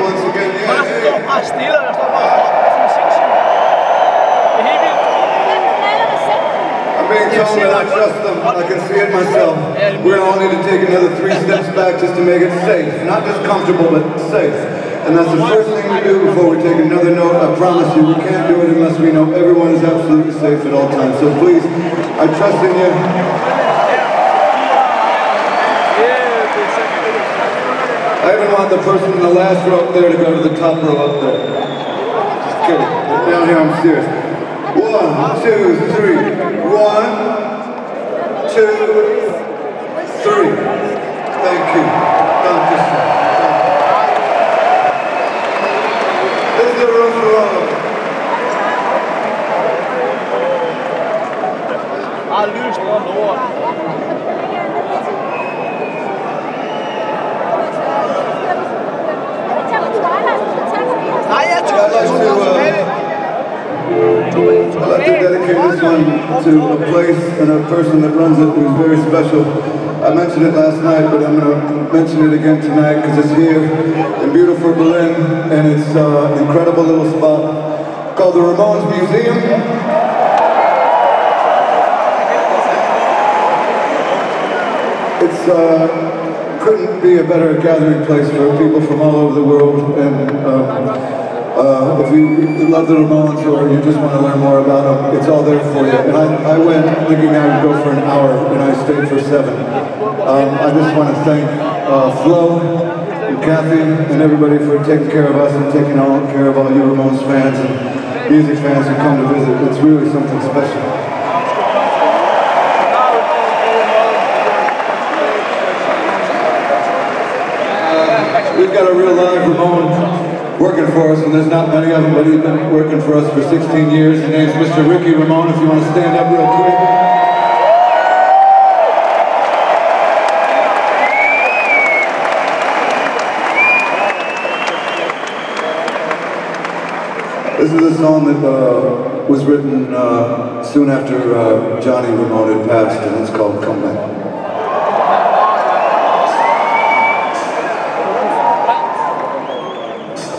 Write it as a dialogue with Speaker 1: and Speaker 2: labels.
Speaker 1: once again. Yeah,
Speaker 2: Jeg står bare stille, og jeg står bare som sindssygt. Det er helt vildt.
Speaker 1: I'm being told that I trust them. I can see it myself. We're going to need to take another 3 steps back just to make it safe. Not just comfortable, but safe. And that's the first thing we do before we take another note. I promise you, we can't do it unless we know everyone is absolutely safe at all times. So please, I trust in you. I even want the person in the last row up there to go to the top row up there. Just kidding. But down here, I'm serious. 1, 2, 3. 1, 2, 3. Thank you. Thank you, sir. This is the room for all.
Speaker 2: Bare lyst og lort.
Speaker 1: I'd like to dedicate this one to a place and a person that runs it who's very special. I mentioned it last night, but I'm going to mention it again tonight because it's here in beautiful Berlin, and it's an incredible little spot called the Ramones Museum. It's couldn't be a better gathering place for people from all over the world, and if you love the Ramones or you just want to learn more about them, it's all there for you. And I went thinking I would go for an hour, and I stayed for 7. I just want to thank Flo and Kathy and everybody for taking care of us and taking care of all you Ramones fans and music fans who come to visit. It's really something special. We've got a real live Ramone working for us, and there's not many of them, but he's been working for us for 16 years. His name's Mr. Ricky Ramone, if you want to stand up real quick. This is a song that was written soon after Johnny Ramone had passed, and it's called Come Back.